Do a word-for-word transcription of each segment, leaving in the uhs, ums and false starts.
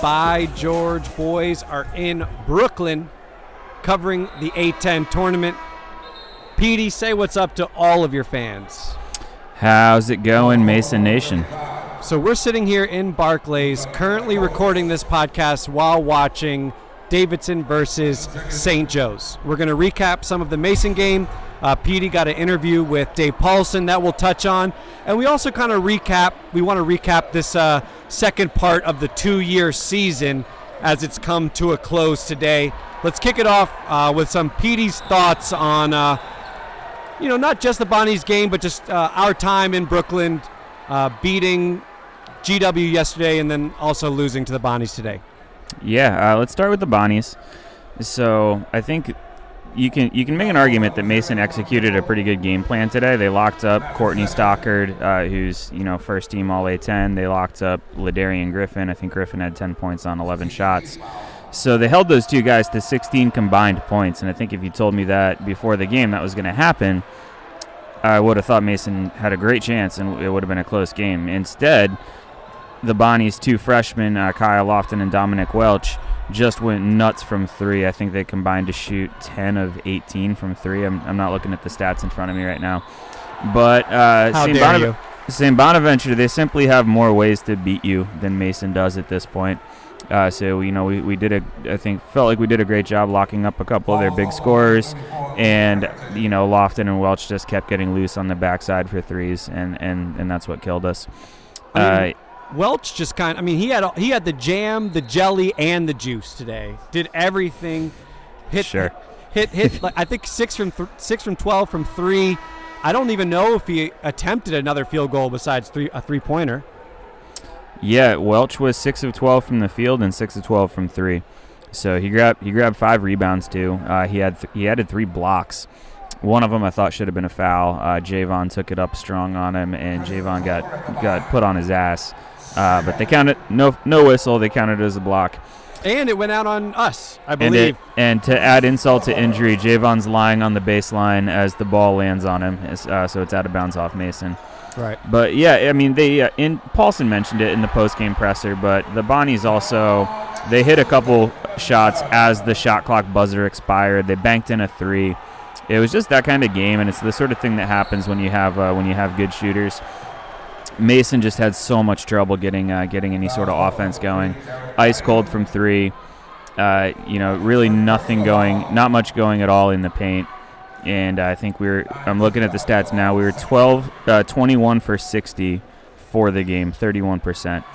by George boys are in Brooklyn covering the A ten tournament. Petey, say what's up to all of your fans. How's it going, Mason Nation? So we're sitting here in Barclays, currently recording this podcast while watching Davidson versus Saint Joe's. We're going to recap some of the Mason game. Uh, Petey got an interview with Dave Paulson that we'll touch on. And we also kind of recap, we want to recap this uh, second part of the two-year season as it's come to a close today. Let's kick it off uh, with some Petey's thoughts on, uh, you know, not just the Bonnies game, but just uh, our time in Brooklyn, uh, beating G W yesterday and then also losing to the Bonnies today. Yeah, uh, let's start with the Bonnies. So I think you can you can make an argument that Mason executed a pretty good game plan today. They locked up Courtney Stockard, uh, who's you know first team All A ten. They locked up Ladarian Griffin. I think Griffin had ten points on eleven shots. So they held those two guys to sixteen combined points. And I think if you told me that before the game that was going to happen, I would have thought Mason had a great chance and it would have been a close game. Instead, the Bonnies' two freshmen, uh, Kyle Lofton and Dominic Welch, just went nuts from three. I think they combined to shoot ten of eighteen from three. I'm, I'm not looking at the stats in front of me right now. But uh, How Saint dare Bonav- you? Saint Bonaventure, they simply have more ways to beat you than Mason does at this point. Uh, so, you know, we, we did a, I think, felt like we did a great job locking up a couple of their big scorers. And, you know, Lofton and Welch just kept getting loose on the backside for threes, and, and, and that's what killed us. I mean, Uh, Welch just kind of, I mean, he had he had the jam, the jelly, and the juice today. Did everything. Hit, Sure. Hit, hit, like, I think six from th- six from twelve from three. I don't even know if he attempted another field goal besides three a three-pointer. Yeah, Welch was six of twelve from the field and six of twelve from three. So he grabbed he grabbed five rebounds too. Uh, he had th- he added three blocks. One of them I thought should have been a foul. Uh, Javon took it up strong on him, and Javon got got put on his ass. Uh, but they counted no no whistle. They counted it as a block. And it went out on us, I And, believe. it, and to add insult to injury, Javon's lying on the baseline as the ball lands on him, uh, so it's out of bounds off Mason. Right. But yeah, I mean, they uh, in Paulson mentioned it in the post-game presser, but the Bonnies also they hit a couple shots as the shot clock buzzer expired. They banked in a three. It was just that kind of game, and it's the sort of thing that happens when you have uh, when you have good shooters. Mason just had so much trouble getting uh, getting any sort of offense going. Ice cold from three. Uh, you know, really nothing going, not much going at all in the paint. And I think we were. I'm looking at the stats now. We were twelve, uh, twenty-one for sixty for the game, thirty-one percent.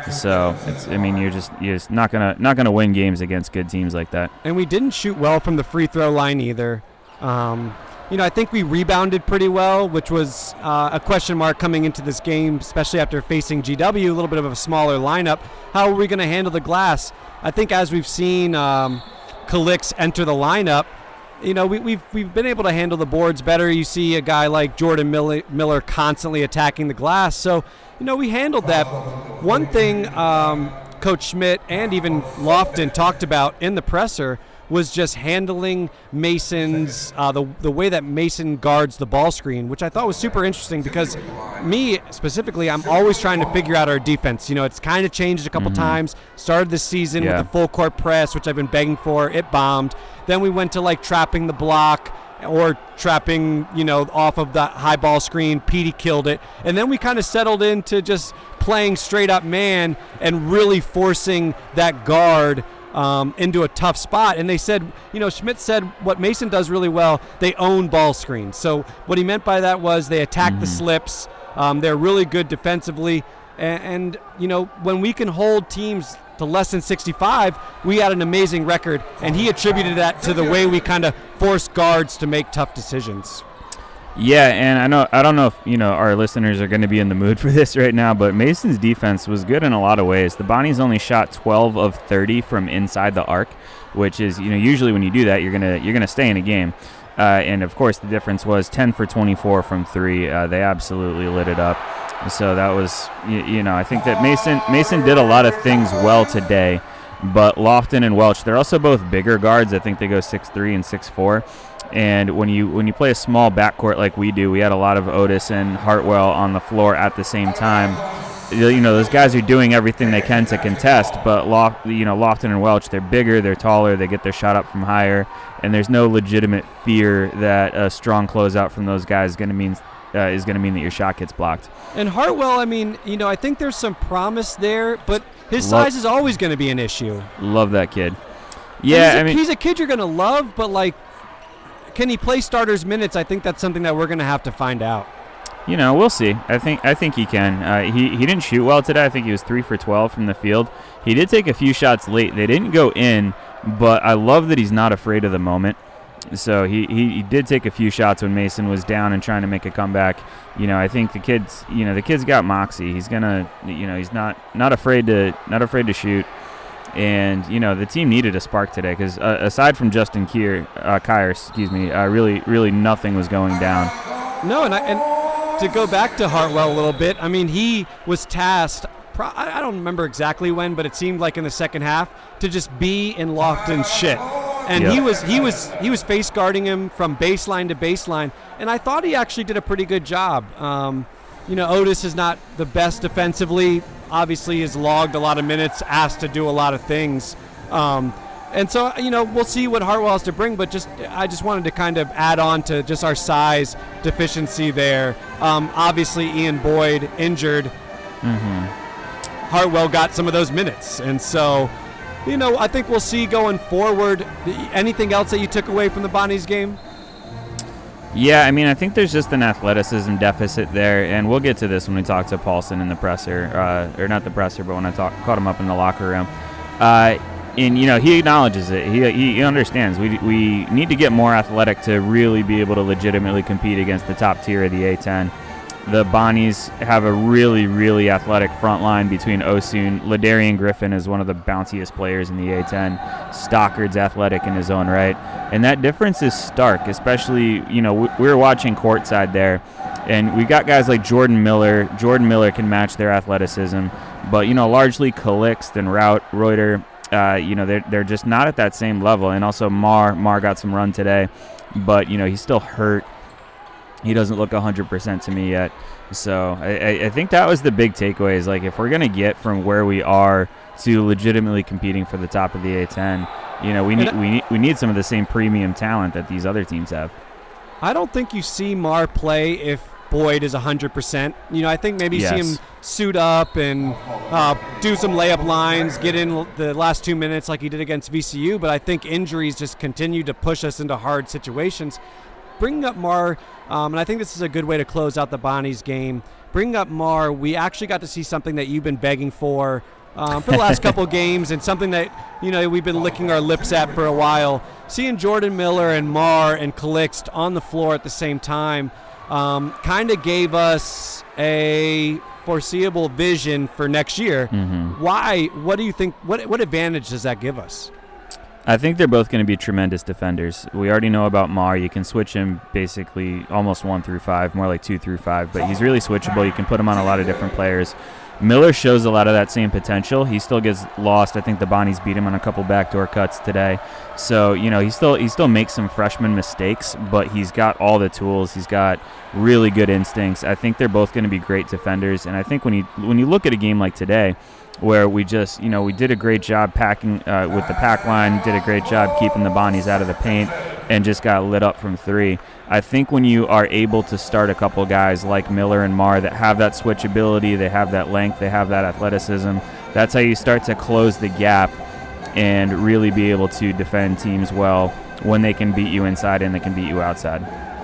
So it's. I mean, you're just you're just not gonna not gonna win games against good teams like that. And we didn't shoot well from the free throw line either. Um, you know, I think we rebounded pretty well, which was uh, a question mark coming into this game, especially after facing G W, a little bit of a smaller lineup. How are we going to handle the glass? I think as we've seen um, Calix enter the lineup, you know, we, we've we've been able to handle the boards better. You see a guy like Jordan Miller, Miller constantly attacking the glass. So, you know, we handled that. One thing um, Coach Schmidt and even Lofton talked about in the presser was just handling Mason's, uh, the the way that Mason guards the ball screen, which I thought was super interesting because me specifically, I'm always trying to figure out our defense. You know, it's kind of changed a couple mm-hmm. times. Started the season yeah. with the full court press, which I've been begging for. It bombed. Then we went to like trapping the block or trapping, you know, off of the high ball screen. Petey killed it. And then we kind of settled into just playing straight up man and really forcing that guard Um, into a tough spot. And they said, you know, Schmidt said what Mason does really well, they own ball screens. So what he meant by that was they attack mm-hmm. the slips. Um, they're really good defensively. And, and, you know, when we can hold teams to less than sixty-five, we had an amazing record. And he attributed that to the way we kind of force guards to make tough decisions. Yeah, and I know I don't know if you know our listeners are going to be in the mood for this right now, but Mason's defense was good in a lot of ways. The Bonnies only shot twelve of thirty from inside the arc, which is you know usually when you do that you're gonna you're gonna stay in a game. Uh, and of course the difference was ten for twenty-four from three. Uh, they absolutely lit it up. So that was you, you know I think that Mason Mason did a lot of things well today, but Lofton and Welch, they're also both bigger guards. I think they go six three and six four. And when you when you play a small backcourt like we do, we had a lot of Otis and Hartwell on the floor at the same time. you know, those guys are doing everything they can to contest, but Lof, you know, Lofton and Welch, they're bigger, they're taller, they get their shot up from higher, and there's no legitimate fear that a strong closeout from those guys is going to mean uh, is going to mean that your shot gets blocked. And Hartwell, I mean, you know, I think there's some promise there, but his Love, size is always going to be an issue. Love that kid. Yeah, he's a, I mean, he's a kid you're going to love, but like, can he play starters minutes? I think that's something that we're going to have to find out. You know, we'll see. I think I think he can. Uh, he he didn't shoot well today. I think he was three for twelve from the field. He did take a few shots late. They didn't go in, but I love that he's not afraid of the moment. So he, he, he did take a few shots when Mason was down and trying to make a comeback. You know, I think the kid's you know the kid's got moxie. He's gonna you know he's not not afraid to not afraid to shoot. And you know the team needed a spark today because uh, aside from Justin Kier, uh, Kier, excuse me, uh, really really nothing was going down. No, and I and. To go back to Hartwell a little bit, I mean, he was tasked, pro- I don't remember exactly when, but it seemed like in the second half, to just be in Lofton's shit. And yep. he was he was he was face guarding him from baseline to baseline, and I thought he actually did a pretty good job. Um, you know, Otis is not the best defensively. Obviously, has logged a lot of minutes, asked to do a lot of things. Um, And so, you know, we'll see what Hartwell has to bring, but just I just wanted to kind of add on to just our size deficiency there. Um, obviously, Ian Boyd injured. Mm-hmm. Hartwell got some of those minutes. And so, you know, I think we'll see going forward. Anything else that you took away from the Bonnies game? Yeah, I mean, I think there's just an athleticism deficit there, and we'll get to this when we talk to Paulson in the presser, uh, or not the presser, but when I talk, caught him up in the locker room. Uh, And, you know, he acknowledges it. He he understands. We we need to get more athletic to really be able to legitimately compete against the top tier of the A ten. The Bonnies have a really, really athletic front line between Osun. Ladarian Griffin is one of the bounciest players in the A ten. Stockard's athletic in his own right. And that difference is stark, especially, you know, we, we were watching courtside there. And we got guys like Jordan Miller. Jordan Miller can match their athleticism. But, you know, largely Calixt and Rout, Reuter, Uh, you know, they're, they're just not at that same level. And also Mar, Mar got some run today, but, you know, he's still hurt. He doesn't look one hundred percent to me yet. So I, I think that was the big takeaway is, like, if we're going to get from where we are to legitimately competing for the top of the A ten, you know, we need, we need, we need some of the same premium talent that these other teams have. I don't think you see Mar play if Boyd is one hundred percent. You know, I think maybe yes. see him suit up and uh, do some layup lines, get in the last two minutes like he did against V C U, but I think injuries just continue to push us into hard situations. Bringing up Mar, um, and I think this is a good way to close out the Bonnies game, bringing up Mar, we actually got to see something that you've been begging for um, for the last couple games, and something that, you know, we've been licking our lips at for a while. Seeing Jordan Miller and Mar and Calixt on the floor at the same time um, kind of gave us a foreseeable vision for next year. Mm-hmm. Why? What do you think? What what advantage does that give us? I think they're both going to be tremendous defenders. We already know about Mar. You can switch him basically almost one through five, more like two through five, but he's really switchable. You can put him on a lot of different players. Miller shows a lot of that same potential. He still gets lost. I think the Bonnies beat him on a couple backdoor cuts today. So, you know, he still he still makes some freshman mistakes, but he's got all the tools. He's got really good instincts. I think they're both going to be great defenders. And I think when you when you look at a game like today, where we just, you know, we did a great job packing uh, with the pack line, did a great job keeping the Bonnies out of the paint, and just got lit up from three. I think when you are able to start a couple guys like Miller and Mar that have that switchability, they have that length, they have that athleticism, that's how you start to close the gap and really be able to defend teams well when they can beat you inside and they can beat you outside.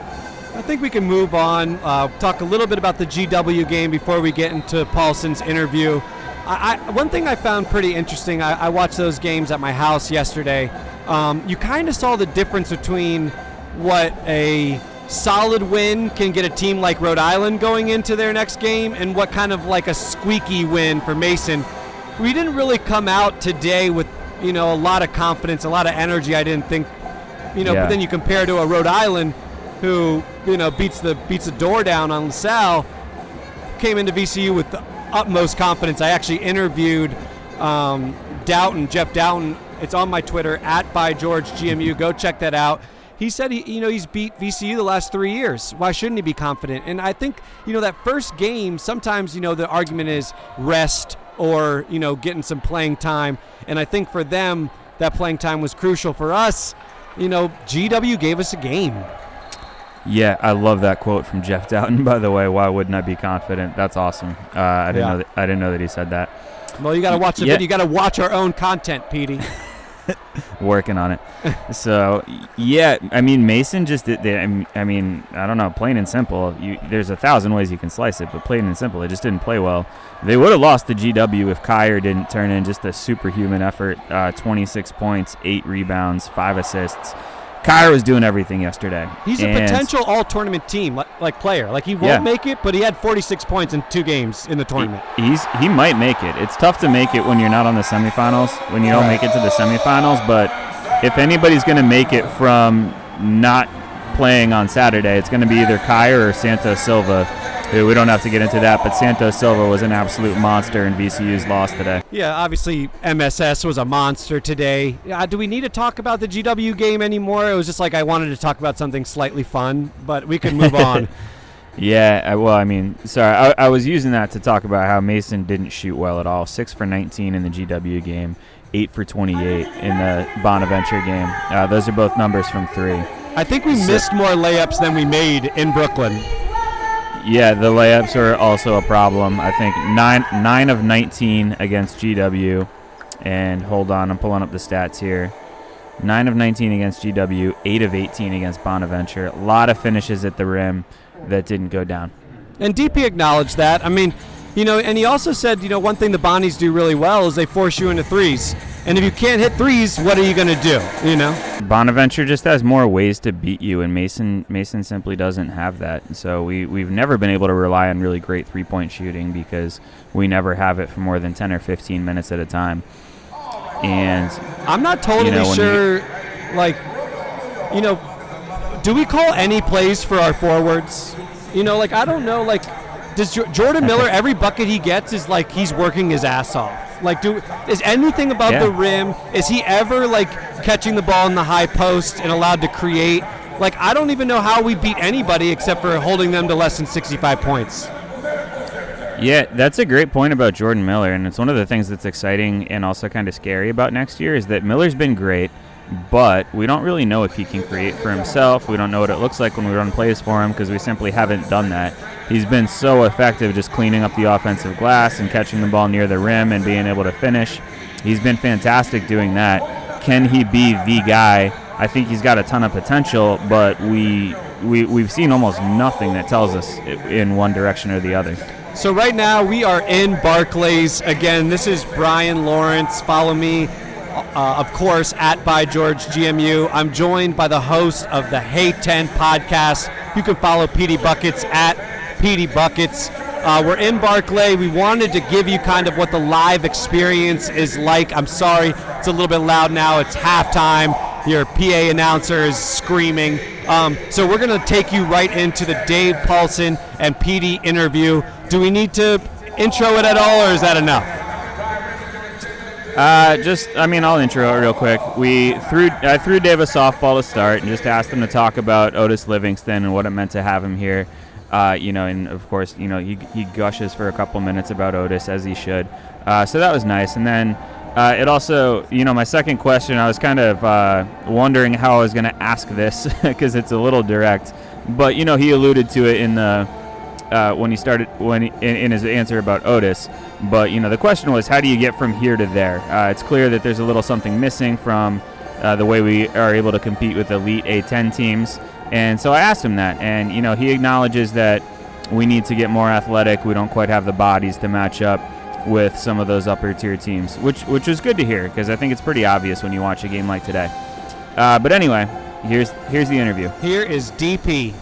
I think we can move on, uh, talk a little bit about the G W game before we get into Paulson's interview. I, I, one thing I found pretty interesting, I, I watched those games at my house yesterday. Um, you kind of saw the difference between what a solid win can get a team like Rhode Island going into their next game and what kind of like a squeaky win for Mason. We didn't really come out today with, you know, a lot of confidence, a lot of energy. I didn't think, you know, yeah. But then you compare to a Rhode Island who, you know, beats the beats the door down on LaSalle, came into V C U with the utmost confidence. I actually interviewed um, Doughton, Jeff Doughton. It's on my Twitter, at by George G M U. Go check that out. he said he, you know, he's beat V C U the last three years. Why shouldn't he be confident? And I think, you know, that first game, sometimes, you know, the argument is rest or, you know, getting some playing time. And I think for them, that playing time was crucial. For us, you know, G W gave us a game. Yeah, I love that quote from Jeff Doughton, by the way. Why wouldn't I be confident? That's awesome. Uh, I didn't Yeah. know that, I didn't know that he said that. Well, you got to watch the Yeah. video. You got to watch our own content, Petey. Working on it. So, yeah, I mean, Mason just did. They, I mean, I don't know, plain and simple. You, there's a thousand ways you can slice it, but plain and simple, it just didn't play well. They would have lost to G W if Kyer didn't turn in just a superhuman effort. Uh, twenty-six points, eight rebounds, five assists. Kyer was doing everything yesterday. He's a And potential all-tournament team, like, like player. Like, he won't Yeah. make it, but he had forty-six points in two games in the tournament. He, he's he might make it. It's tough to make it when you're not on the semifinals, when you don't Right. make it to the semifinals. But if anybody's going to make it from not playing on Saturday, it's going to be either Kyer or Santos Silva. Who we don't have to get into that, but Santos Silva was an absolute monster in V C U's loss today. Yeah, obviously M S S was a monster today. Uh, do we need to talk about the G W game anymore? It was just like I wanted to talk about something slightly fun, but we could move on. Yeah, I, well, I mean, sorry, I, I was using that to talk about how Mason didn't shoot well at all. Six for nineteen in the G W game, eight for twenty-eight in the Bonaventure game. Uh, those are both numbers from three. I think we So- missed more layups than we made in Brooklyn. Yeah, the layups are also a problem. I think nine nine of nineteen against G W. And hold on, I'm pulling up the stats here. nine of nineteen against G W, eight of eighteen against Bonaventure. A lot of finishes at the rim that didn't go down. And D P acknowledged that. I mean, you know, and he also said, you know, one thing the Bonnies do really well is they force you into threes. And if you can't hit threes, what are you going to do, you know? Bonaventure just has more ways to beat you, and Mason Mason simply doesn't have that. And so we, we've never been able to rely on really great three-point shooting because we never have it for more than ten or fifteen minutes at a time. And I'm not totally You know, when sure, like, you know, do we call any plays for our forwards? You know, like, I don't know, like, does Jo- Jordan Miller, every bucket he gets is like he's working his ass off? Like, do is anything about Yeah. the rim, is he ever, like, catching the ball in the high post and allowed to create? Like, I don't even know how we beat anybody except for holding them to less than sixty-five points. Yeah, that's a great point about Jordan Miller, and it's one of the things that's exciting and also kind of scary about next year is that Miller's been great, but we don't really know if he can create for himself. We don't know what it looks like when we run plays for him because we simply haven't done that. He's been so effective just cleaning up the offensive glass and catching the ball near the rim and being able to finish. He's been fantastic doing that. Can he be the guy? I think he's got a ton of potential, but we, we, we've seen almost nothing that tells us in one direction or the other. So right now we are in Barclays. Again, this is Brian Lawrence. Follow me, uh, of course, at By George G M U. I'm joined by the host of the Hey ten podcast. You can follow Petey Buckets at Petey Buckets. Uh, we're in Barclay. We wanted to give you kind of what the live experience is like. I'm sorry, it's a little bit loud now. It's halftime. Your P A announcer is screaming. Um, so we're going to take you right into the Dave Paulson and Petey interview. Do we need to intro it at all, or is that enough? Uh, just, I mean, I'll intro it real quick. We threw, I threw Dave a softball to start and just asked him to talk about Otis Livingston and what it meant to have him here. Uh, you know, and of course, you know, he, he gushes for a couple minutes about Otis, as he should. Uh, so that was nice. And then uh, it also, you know, my second question, I was kind of uh, wondering how I was going to ask this because it's a little direct. But, you know, he alluded to it in the uh, when he started when he, in, in his answer about Otis. But, you know, the question was, how do you get from here to there? Uh, it's clear that there's a little something missing from uh, the way we are able to compete with elite A ten teams. And so I asked him that, and, you know, he acknowledges that we need to get more athletic. We don't quite have the bodies to match up with some of those upper tier teams, which which was good to hear because I think it's pretty obvious when you watch a game like today. Uh, but anyway, here's here's the interview. Here is D P.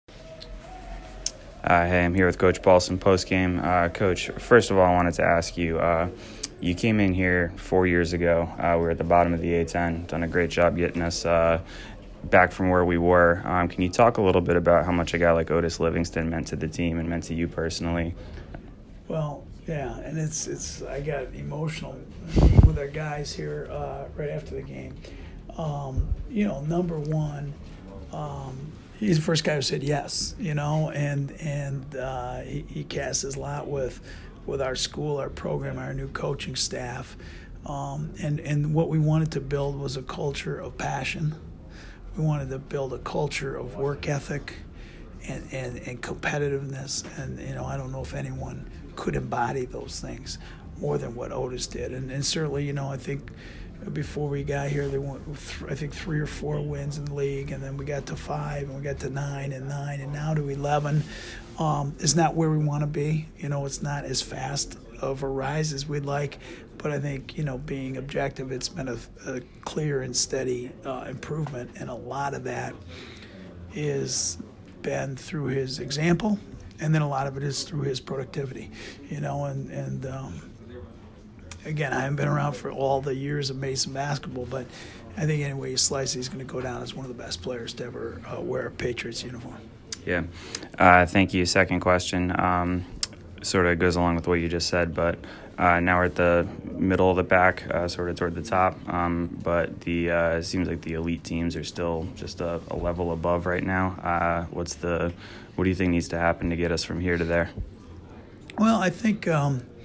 Uh, hey, I'm here with Coach Paulson postgame. Uh, Coach, first of all, I wanted to ask you, uh, you came in here four years ago. Uh, we were at the bottom of the A ten, done a great job getting us uh, back from where we were. Um, can you talk a little bit about how much a guy like Otis Livingston meant to the team and meant to you personally? Well, yeah, and it's it's I got emotional with our guys here uh, right after the game. Um, you know, number one, um, he's the first guy who said yes, you know, and and uh, he, he cast his lot with with our school, our program, our new coaching staff, um, and and what we wanted to build was a culture of passion. We wanted to build a culture of work ethic and, and, and competitiveness, and you know, I don't know if anyone could embody those things more than what Otis did, and, and certainly, you know, I think before we got here, they went, I think, three or four wins in the league, and then we got to five, and we got to nine and nine, and now to eleven. Um, it's not where we want to be. You know, it's not as fast of a rise as we'd like, but I think, you know, being objective, it's been a, a clear and steady uh, improvement, and a lot of that is been through his example, and then a lot of it is through his productivity. You know, and and. Um, Again, I haven't been around for all the years of Mason basketball, but I think any way you slice it, he's going to go down as one of the best players to ever uh, wear a Patriots uniform. Yeah. Uh, thank you. Second question um, sort of goes along with what you just said, but uh, now we're at the middle of the pack, uh, sort of toward the top, um, but the uh, it seems like the elite teams are still just a, a level above right now. Uh, what's the what do you think needs to happen to get us from here to there? Well, I think um, –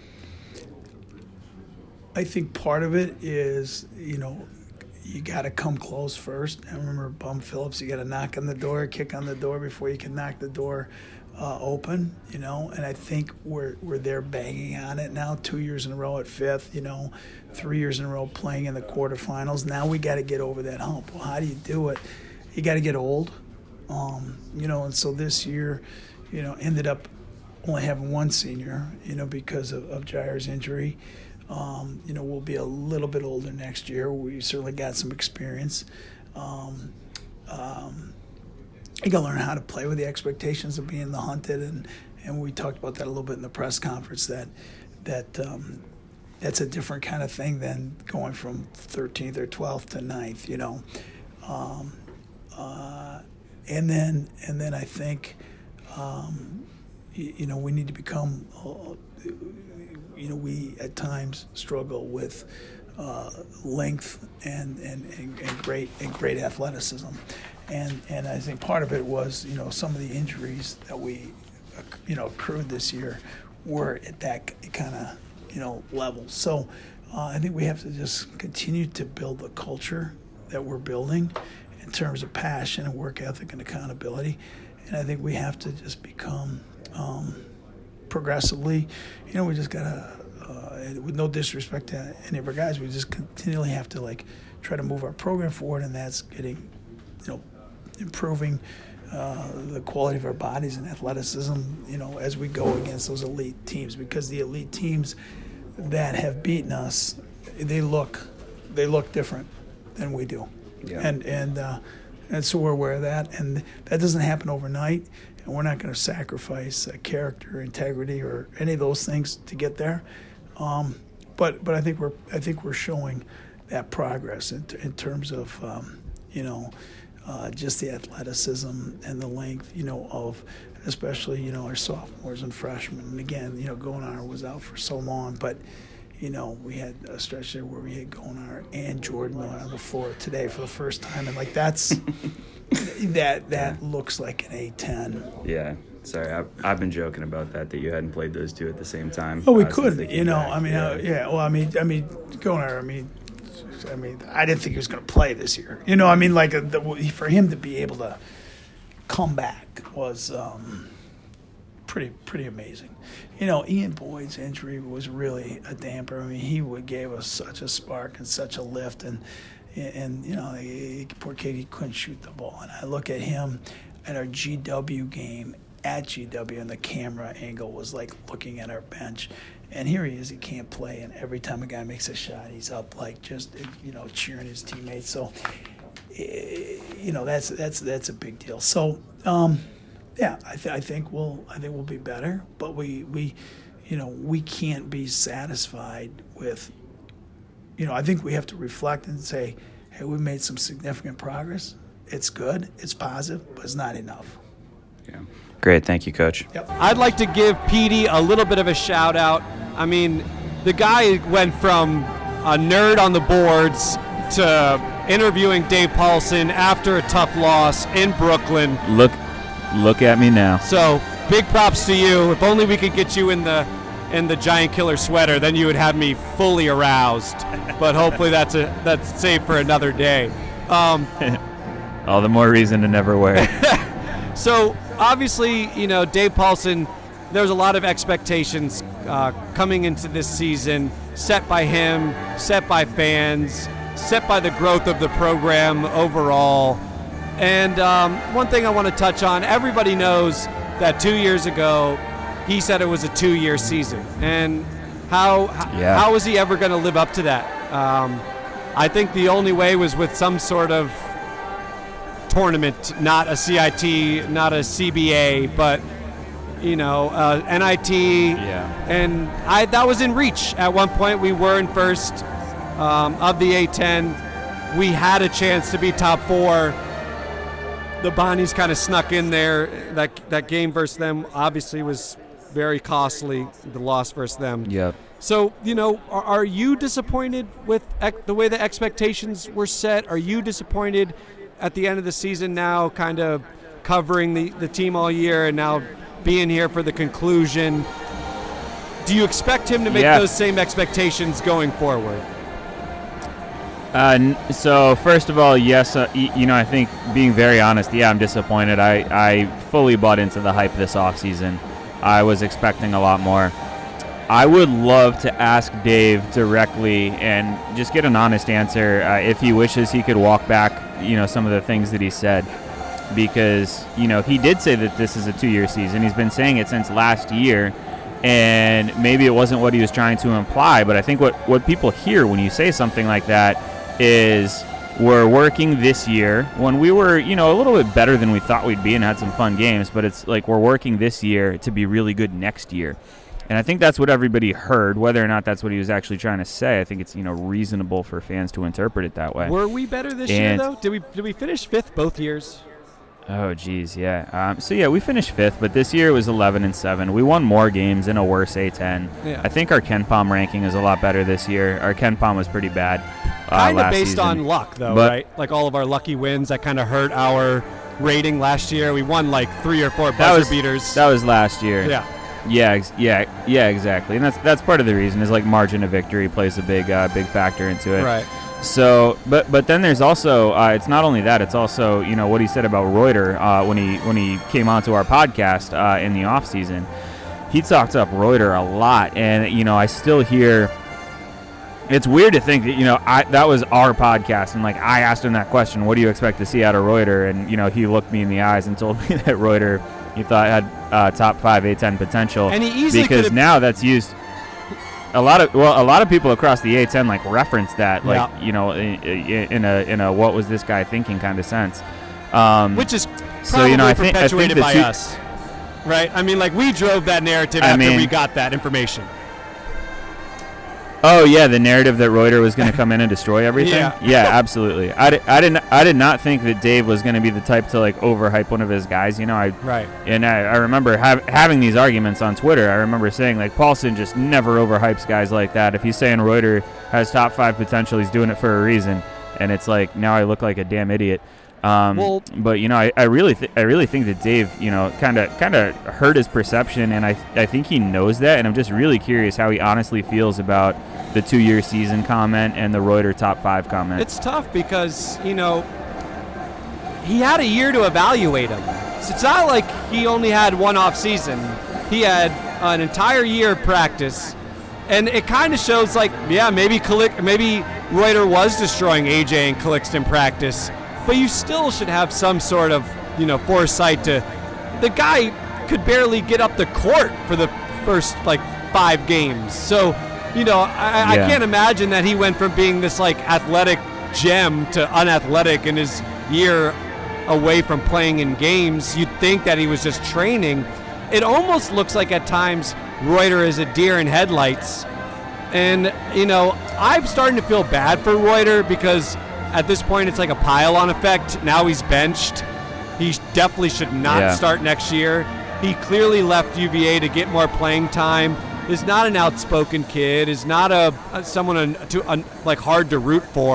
I think part of it is, you know, you got to come close first. I remember Bum Phillips, you got to knock on the door, kick on the door before you can knock the door uh, open, you know. And I think we're we're there banging on it now, two years in a row at fifth, you know, three years in a row playing in the quarterfinals. Now we got to get over that hump. Well, how do you do it? You got to get old, um, you know. And so this year, you know, ended up only having one senior, you know, because of, of Jair's injury. Um, you know, we'll be a little bit older next year. We certainly got some experience. Um, um, you got to learn how to play with the expectations of being the hunted, and, and we talked about that a little bit in the press conference. That that um, that's a different kind of thing than going from thirteenth or twelfth to ninth. You know, um, uh, and then and then I think um, you, you know we need to become. Uh, You know, we at times struggle with uh, length and, and, and, and great and great athleticism, and and I think part of it was, you know, some of the injuries that we you know accrued this year were at that kind of you know level. So uh, I think we have to just continue to build the culture that we're building in terms of passion and work ethic and accountability, and I think we have to just become. Um, progressively, you know, we just gotta, uh, with no disrespect to any of our guys, we just continually have to like try to move our program forward, and that's getting, you know, improving uh, the quality of our bodies and athleticism, you know, as we go against those elite teams, because the elite teams that have beaten us, they look, they look different than we do, yeah. and and uh, and so we're aware of that, and that doesn't happen overnight. And we're not going to sacrifice uh, character, integrity, or any of those things to get there. Um, but but I think we're I think we're showing that progress in, t- in terms of um, you know uh, just the athleticism and the length, you know, of especially you know our sophomores and freshmen. And again, you know, Gonar was out for so long, but you know we had a stretch there where we had Gonar and Jordan on the floor today for the first time, and like that's. That that yeah. looks like an A ten. Yeah, sorry, I've, I've been joking about that. That you hadn't played those two at the same time. Oh, we uh, could, you know. Back. I mean, yeah. Uh, yeah. Well, I mean, I mean, Gonar. I mean, I mean, I didn't think he was going to play this year. You know, I mean, like uh, the, for him to be able to come back was um, pretty pretty amazing. You know, Ian Boyd's injury was really a damper. I mean, he would gave us such a spark and such a lift, and. And, you know, he, poor kid, he couldn't shoot the ball. And I look at him at our G W game at G W, and the camera angle was like looking at our bench. And here he is, he can't play. And every time a guy makes a shot, he's up like just, you know, cheering his teammates. So, you know, that's that's that's a big deal. So, um, yeah, I, th- I think we'll I think we'll be better. But we, we, you know, we can't be satisfied with You know, I think we have to reflect and say, hey, we've made some significant progress. It's good, it's positive, but it's not enough. Yeah. Great. Thank you, Coach. Yep. I'd like to give Petey a little bit of a shout out. I mean, the guy went from a nerd on the boards to interviewing Dave Paulsen after a tough loss in Brooklyn. Look, look at me now. So big props to you. If only we could get you in the in the Giant Killer sweater, then you would have me fully aroused. But hopefully that's a that's saved for another day. Um, All the more reason to never wear it. So obviously, you know, Dave Paulsen, there's a lot of expectations uh, coming into this season, set by him, set by fans, set by the growth of the program overall. And um, one thing I want to touch on, everybody knows that two years ago, he said it was a two-year season. And how Yeah. how was he ever going to live up to that? Um, I think the only way was with some sort of tournament, not a C I T, not a C B A, but you know, uh, N I T. Yeah. And I that was in reach. At one point, we were in first um, of the A ten. We had a chance to be top four. The Bonnies kind of snuck in there. That that game versus them obviously was very costly, the loss versus them. Yep. So, you know, are, are you disappointed with ec- the way the expectations were set? Are you disappointed at the end of the season now, kind of covering the, the team all year and now being here for the conclusion? Do you expect him to make Yeah. those same expectations going forward? Uh, n- so first of all, yes, uh, y- you know, I think being very honest, yeah, I'm disappointed. I, I fully bought into the hype this offseason. I was expecting a lot more. I would love to ask Dave directly and just get an honest answer uh, if he wishes he could walk back, you know, some of the things that he said. Because, you know, he did say that this is a two-year season. He's been saying it since last year. And maybe it wasn't what he was trying to imply, but I think what, what people hear when you say something like that is we're working this year when we were, you know, a little bit better than we thought we'd be and had some fun games, but it's like we're working this year to be really good next year. And I think that's what everybody heard. Whether or not that's what he was actually trying to say, I think it's, you know, reasonable for fans to interpret it that way. Were we better this And- year, though? Did we did we finish fifth both years? Oh, geez, yeah. Um, so, yeah, we finished fifth, but this year it was eleven and seven. We won more games in a worse A ten. Yeah. I think our Ken Pom ranking is a lot better this year. Our Ken Pom was pretty bad uh, Kind of last based season. on luck, though, But- right? Like all of our lucky wins, that kind of hurt our rating last year. We won like three or four That buzzer was beaters. That was last year. yeah. Yeah, ex- yeah, yeah, exactly. And that's that's part of the reason is like margin of victory plays a big uh, big factor into it. Right. So, but but then there's also uh, it's not only that, it's also, you know, what he said about Reuter uh, when he when he came onto our podcast uh, in the off season. He talked up Reuter a lot, and you know I still hear. It's weird to think that, you know, I that was our podcast, and like I asked him that question, what do you expect to see out of Reuter? And you know he looked me in the eyes and told me that Reuter he thought had uh, top five A ten potential, And he easily because could've- now that's used. A lot of well, a lot of people across the A ten like reference that, like Yeah. you know, in, in a in a what was this guy thinking kind of sense. Um, Which is probably so you know, I think I think perpetuated the by two, us, right? I mean, like we drove that narrative I after mean- we got that information. Oh yeah, the narrative that Reuter was going to come in and destroy everything. Yeah. yeah, absolutely. I, di- I didn't I did not think that Dave was going to be the type to like overhype one of his guys. You know, I Right. and I, I remember hav- having these arguments on Twitter. I remember saying like Paulsen just never overhypes guys like that. If he's saying Reuter has top five potential, he's doing it for a reason. And it's like now I look like a damn idiot. Um, Well- but you know, I, I really, th- I really think that Dave, you know, kind of, kind of hurt his perception, and I, I think he knows that. And I'm just really curious how he honestly feels about the two-year season comment and the Reuter top five comment. It's tough because, you know, he had a year to evaluate him. So it's not like he only had one off season. He had an entire year of practice. And it kind of shows like, yeah, maybe Kalik, maybe Reuter was destroying A J and Calixte in practice, but you still should have some sort of, you know, foresight to. The guy could barely get up the court for the first like five games. So, you know, I, Yeah. I can't imagine that he went from being this like athletic gem to unathletic in his year away from playing in games. You'd think that he was just training. It almost looks like at times Reuter is a deer in headlights. And, you know, I'm starting to feel bad for Reuter because at this point it's like a pile-on effect. Now he's benched. He definitely should not Yeah. start next year. He clearly left U V A to get more playing time. Is not an outspoken kid. Is not a, a someone a, to, a, like hard to root for.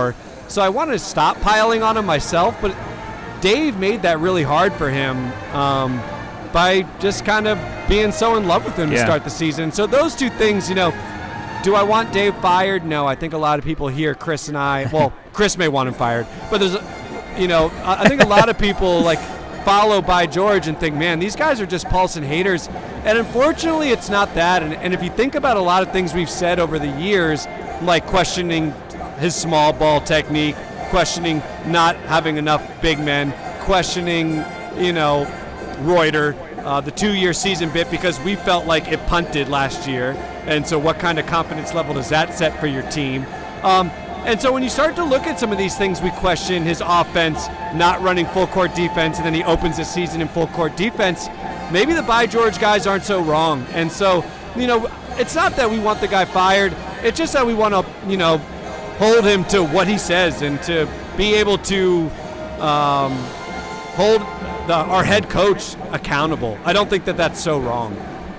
So I wanted to stop piling on him myself, but Dave made that really hard for him um, by just kind of being so in love with him yeah. to start the season. So those two things, you know, do I want Dave fired? No, I think a lot of people here, Chris and I, well, Chris may want him fired, but there's, you know, I think a lot of people like follow by George and think, man, these guys are just Paulson haters. And unfortunately, it's not that. And, and if you think about a lot of things we've said over the years, like questioning his small ball technique, questioning not having enough big men, questioning, you know, Reuter, uh, the two-year season bit, because we felt like it punted last year. And so what kind of confidence level does that set for your team? Um, and so when you start to look at some of these things, we question his offense, not running full-court defense, and then he opens the season in full-court defense. Maybe the By George guys aren't so wrong. And so, you know, it's not that we want the guy fired. It's just that we want to, you know, hold him to what he says and to be able to um, hold the, our head coach accountable. I don't think that that's so wrong.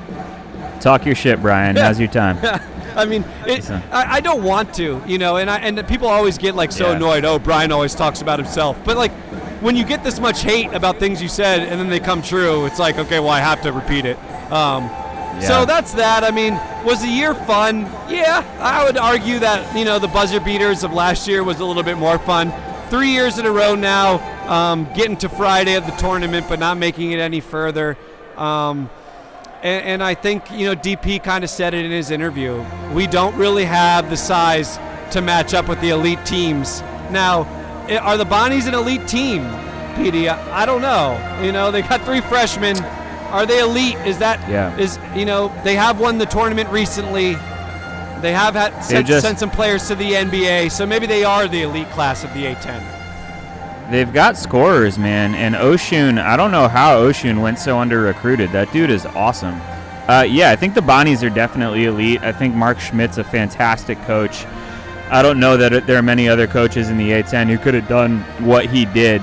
Talk your shit, Brian. Now's your time. I mean, it, I, I don't want to, you know, and I, and people always get like so Yeah. annoyed. Oh, Brian always talks about himself. But like, when you get this much hate about things you said and then they come true, it's like, okay, well, I have to repeat it. Um, Yeah. So that's that. I mean, was the year fun? Yeah, I would argue that, you know, the buzzer beaters of last year was a little bit more fun. Three years in a row now, um, getting to Friday of the tournament, but not making it any further. Um, and, and I think, you know, D P kind of said it in his interview. We don't really have the size to match up with the elite teams. Now, are the Bonnies an elite team, P D? I don't know. You know, they got three freshmen. Are they elite? Is that Yeah. is you know, they have won the tournament recently. They have had sent, just- sent some players to the N B A, so maybe they are the elite class of the A ten. They've got scorers, man, and Oshun, I don't know how Oshun went so under-recruited. That dude is awesome. Uh, yeah, I think the Bonnies are definitely elite. I think Mark Schmidt's a fantastic coach. I don't know that there are many other coaches in the A ten who could have done what he did,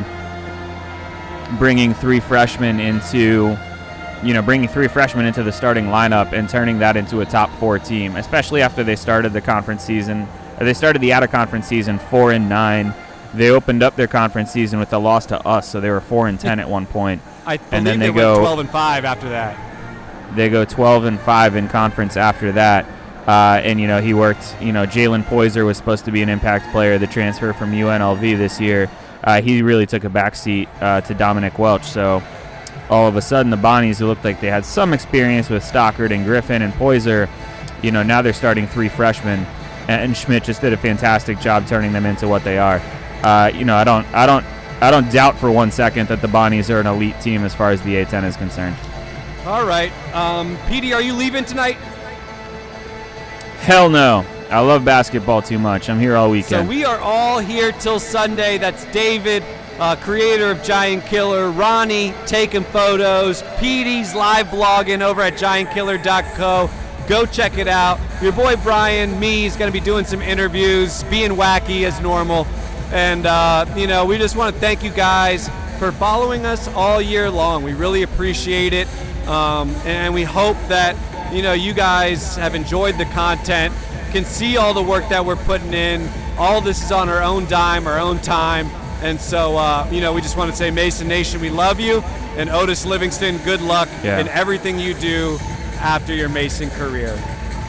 bringing three freshmen into, you know, bringing three freshmen into the starting lineup and turning that into a top four team, especially after they started the conference season. Or they started the out-of-conference season four and nine. They opened up their conference season with a loss to us, so they were four and ten at one point. I believe And then they, they went go- twelve and five after that. They go twelve and five in conference after that. Uh, and, you know, he worked, you know, Jalen Poyser was supposed to be an impact player, the transfer from U N L V this year. Uh, he really took a backseat uh, to Dominic Welch. So all of a sudden, the Bonnies, who looked like they had some experience with Stockard and Griffin and Poyser, you know, now they're starting three freshmen. And, and Schmidt just did a fantastic job turning them into what they are. Uh, you know, I don't, I don't, I don't doubt for one second that the Bonnies are an elite team as far as the A ten is concerned. All right. Um, P D, are you leaving tonight? Hell no. I love basketball too much. I'm here all So weekend. we are all here till Sunday. That's David, uh, creator of Giant Killer, Ronnie taking photos, P D's live blogging over at giant killer dot co. Go check it out. Your boy Brian, me, is going to be doing some interviews, being wacky as normal. And, uh, you know, we just want to thank you guys for following us all year long. We really appreciate it. Um, and we hope that, you know, you guys have enjoyed the content, can see all the work that we're putting in. All this is on our own dime, our own time. And so, uh, you know, we just want to say, Mason Nation, we love you. And Otis Livingston, good luck Yeah. in everything you do after your Mason career.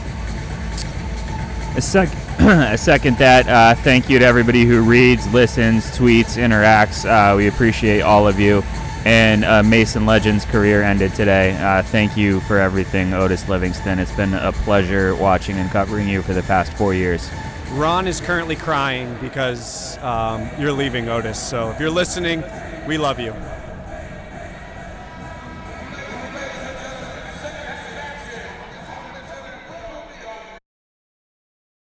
A sec- I second that. Uh, thank you to everybody who reads, listens, tweets, interacts. Uh, we appreciate all of you. And uh, Mason Legend's career ended today. Uh, thank you for everything, Otis Livingston. It's been a pleasure watching and covering you for the past four years. Ron is currently crying because um, you're leaving, Otis. So if you're listening, we love you.